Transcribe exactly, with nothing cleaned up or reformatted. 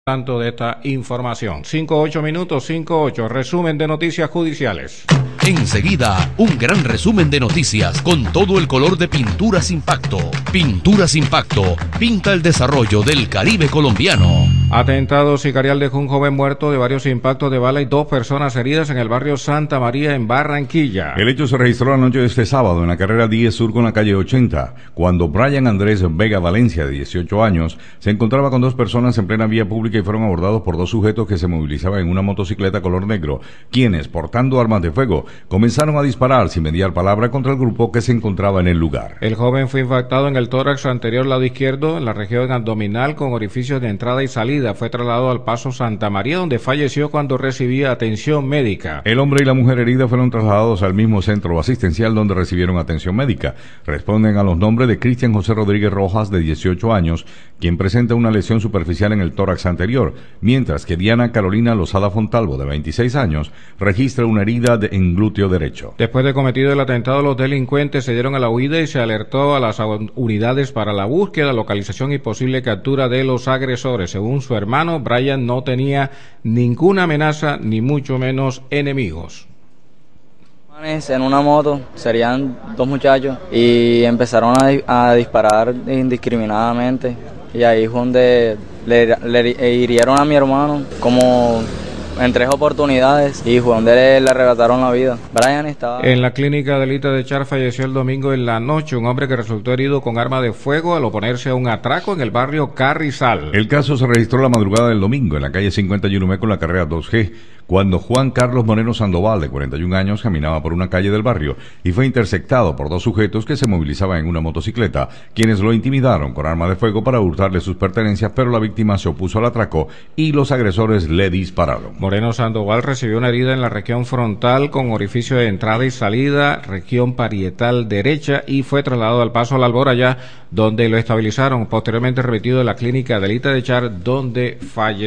Tanto de esta información. cinco ocho minutos, cinco ocho, resumen de noticias judiciales. Enseguida, un gran resumen de noticias con todo el color de Pinturas Impacto. Pinturas Impacto pinta el desarrollo del Caribe colombiano. Atentado sicarial dejó un joven muerto de varios impactos de bala y dos personas heridas en el barrio Santa María en Barranquilla. El hecho se registró la noche de este sábado en la carrera diez Sur con la calle ochenta, cuando Brian Andrés Vega Valencia, de dieciocho años, se encontraba con dos personas en plena vía pública y fueron abordados por dos sujetos que se movilizaban en una motocicleta color negro, quienes, portando armas de fuego, comenzaron a disparar sin mediar palabra contra el grupo que se encontraba en el lugar. El joven fue impactado en el tórax anterior lado izquierdo, en la región abdominal, con orificios de entrada y salida. Fue trasladado al Paso Santa María, donde falleció cuando recibía atención médica. El hombre y la mujer herida fueron trasladados al mismo centro asistencial donde recibieron atención médica. Responden a los nombres de Cristian José Rodríguez Rojas, de dieciocho años, quien presenta una lesión superficial en el tórax anterior, mientras que Diana Carolina Lozada Fontalvo, de veintiséis años, registra una herida de, en glúteo derecho. Después de cometido el atentado, los delincuentes se dieron a la huida y se alertó a las unidades para la búsqueda, localización y posible captura de los agresores. Según su hermano, Brian no tenía ninguna amenaza, ni mucho menos enemigos. En una moto, serían dos muchachos, y empezaron a, a disparar indiscriminadamente, y ahí fue donde le, le hirieron a mi hermano como en tres oportunidades y fue donde le, le arrebataron la vida. Brian estaba... En la clínica de Elita de Char falleció el domingo en la noche un hombre que resultó herido con arma de fuego al oponerse a un atraco en el barrio Carrizal. El caso se registró la madrugada del domingo en la calle cincuenta Yunumé con la carrera dos G, cuando Juan Carlos Moreno Sandoval, de cuarenta y un años, caminaba por una calle del barrio y fue interceptado por dos sujetos que se movilizaban en una motocicleta, quienes lo intimidaron con arma de fuego para hurtarle sus pertenencias, pero la víctima se opuso al atraco y los agresores le dispararon. Moreno Sandoval recibió una herida en la región frontal con orificio de entrada y salida, región parietal derecha, y fue trasladado al Paso al Alboraya, donde lo estabilizaron, posteriormente remitido a la clínica de Elita de Char, donde falleció.